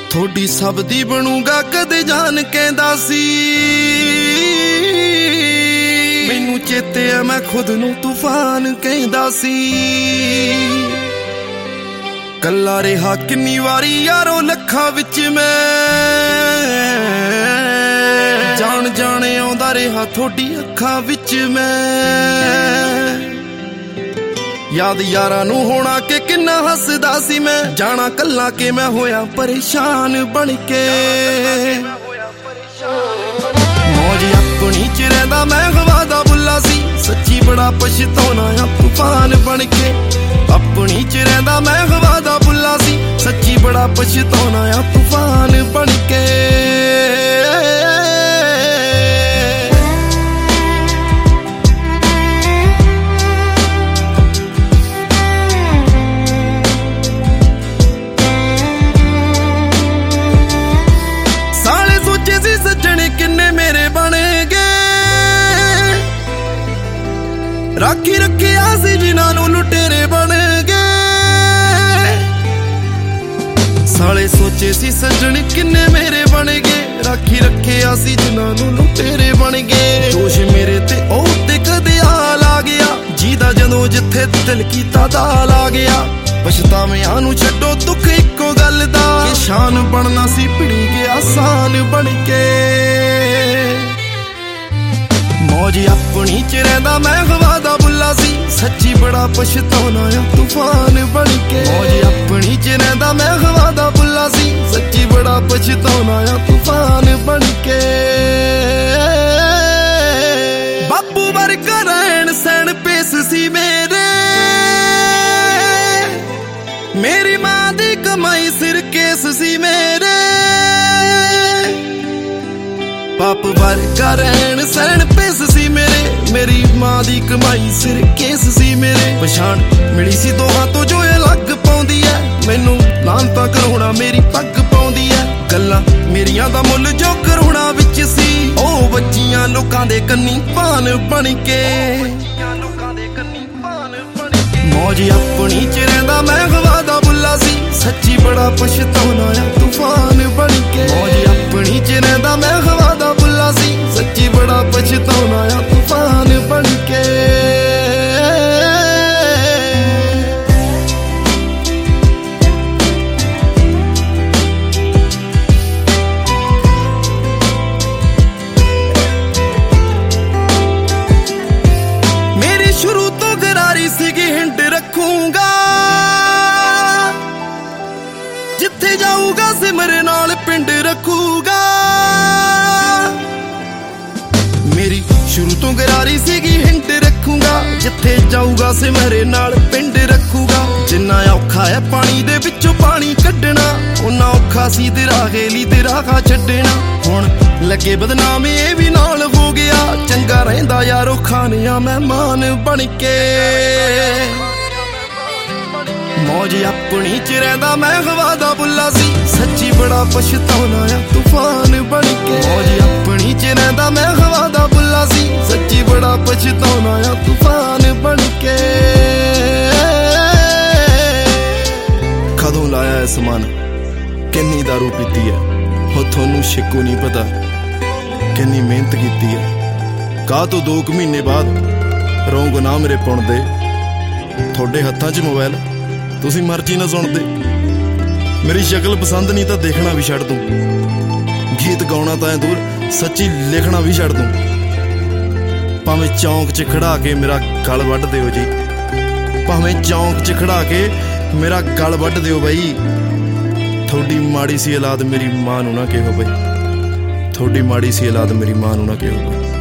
थोड़ी सब दी बनूंगा कदे जान कहंदा सी। मैनू चेते है मैं खुद नू तूफान कहंदा सी। कल्ला रहा किन्नी वारी यारो लखां विच मैं जान जाने आउंदा रहा थोड़ी अखां विच मैं। याद यारा नू होना के किन्ना हसदा सी मैं जाना कल्ला के मैं होया परेशान बन के। मौज अपनी च रहिंदा मैं हवा दा बुल्ला सी सच्ची बड़ा पछताउणा आ तूफान बन के। अपनी च रहिंदा मैं हवा दा बुल्ला सी सच्ची बड़ा पछताउणा आ तूफान बन के। राखी रखे आसी जिन्हों लुटेरे बन गए। साले सोचे सी सजन किन्ने मेरे बन गए। राखी रखे आसी जिन्हों लुटेरे बन गए। दोष मेरे ते ओते कदे आल आ गया जीदा जदों जिथे दिल कीता दाल आ गया। पछतावियां नू छड्डो दुख इक्को गल दा शान बनना सी भिड़ी गया आसान बन के। मौज अपनी च रहिंदा मैं हवा दा बुल्ला सी सच्ची बड़ा पछताउणा आ तूफान बन के। मौज अपनी च रहिंदा मैं हवा दा बुल्ला सी सच्ची बड़ा पछताउणा आ तूफान बन के। बापू वर्गा रहन सहन पेस सी मेरी मां दी कमाई सिर केस सी मेरे। बाप वर्गा रहन सहन पेस सी मेरी मां दी कमाई सिर केस सी मेरे। पछाण मिली सी दोहां तो जो अलग पाउंदी है मैनू लानता करोना मेरी पग पाउंदी है। गल्लां मेरियां दा मुੱਲ जो करोना विच सी ओ बच्चियां लोकां दे कन्नी पान बन के। मौज अपनी च रहिंदा मैं हवा दा बुल्ला सी सच्ची बड़ा पछताउणा आ तूफान बन के। मौज अपनी च रहिंदा मैं हवा दा बुल्ला सी सच्ची बड़ा पछताउणा आ तूफान बन के। मेरी शुरू तो गरारी सीगी हिंड रखूंगा जिथे जाऊगा सिमर नाल पिंड रखूगा। मेरी शुरू तो गरारी सीगी हिंट रखूंगा जिथे जाऊगा सिमरे नाल पिंड रखूगा। जिन्ना औखा है पानी दे विचों पानी कड्डना उन्ना औखा सी तेरा गेली तेरा खा छड्डना। हुण लगे बदनाम ये भी नाल हो गया चंगा रहिंदा यारो खानिया मेहमान बन के। मौज अपनी च रहिंदा मैं हवा दा बुल्ला सी सच्ची बड़ा पछताउणा आ तूफान बन के। मौज अपनी च रहिंदा मैं हवा दा बुल्ला सी सच्ची बड़ा पछताउणा आ तूफान बन के। कदों लाया है समान किन्नी दारू पीती है हो थोनू शिकू नहीं पता किन्नी मेहनत कीती है। का तो 2 महीने बाद रौंग ना मेरे पुण दे थोड़े हत्थां च मोबाइल तुसी मर्जी ना सुनते। मेरी शक्ल पसंद नहीं तो देखना भी छड़ दूं। गीत गाउणा तां दूर सच्ची लिखना भी छड़ दूं। भावें चौंक च खड़ा के मेरा गल वड्ड दिओ जी। भावें चौंक च खड़ा के मेरा गल वड्ड दिओ बई। थोड़ी माड़ी सी औलाद मेरी मां नूं ना कहो बई। थोड़ी माड़ी सी औलाद मेरी मां नूं ना कहो बई।